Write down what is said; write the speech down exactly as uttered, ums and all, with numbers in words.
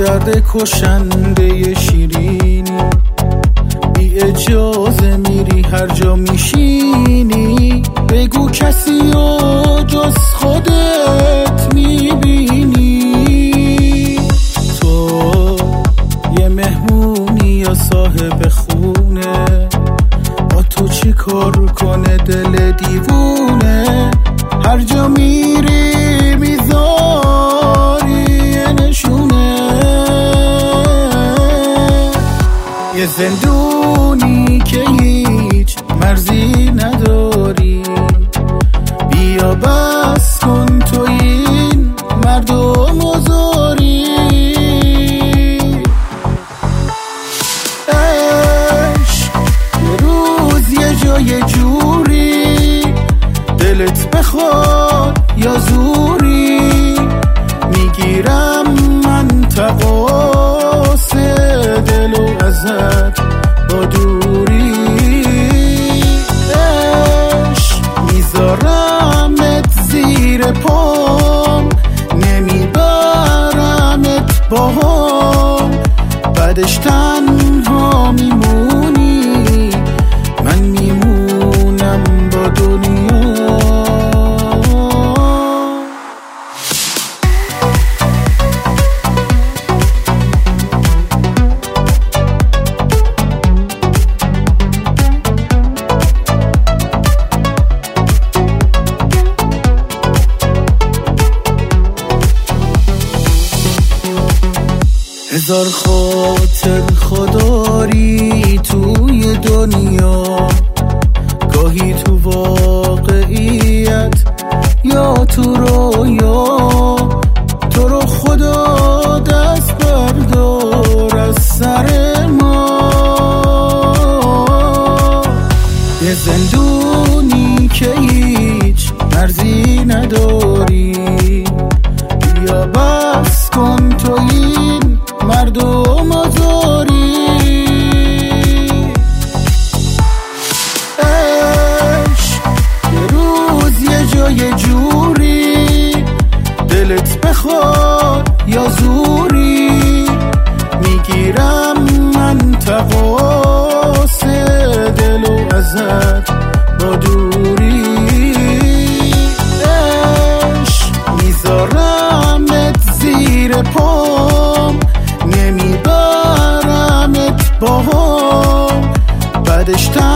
درد کشنده شیرینی، بی اجازه میری هر جا میشینی، بگو کسی و جز خودت میبینی. تو یه مهمونی یا صاحب خونه، با تو چی کار کنه دل دیوونه، هر جا میری میذاری نشونه. یه زندونی که هیچ مرزی نداری، بیا بس کن تو این مردم آزاری. عشق یه روز یه جای جوری، دلت بخواد یا زوری، میگیرم من تقاس دلو ازت با دوری. عشق میذارمت زیر پام، نمیبرمت باهام، بعدش تنها میمونی، من میمونم با دنیا. هزار خاطر خوداری توی دنیا، گاهی تو واقعیت یا تو رویا. تو رو خدا دست بردار از سر ما، یه زندونی که هیچ مرزی نداری، بیا بس کن تو این مردم آزاری. عشق یه روز یه جای جوری، دلت بخواد یا زوری، میگیرم من تقاس دلو ازت با دوری. عشق میذارمت زیر پام، نمیبرمت باهام، بعدش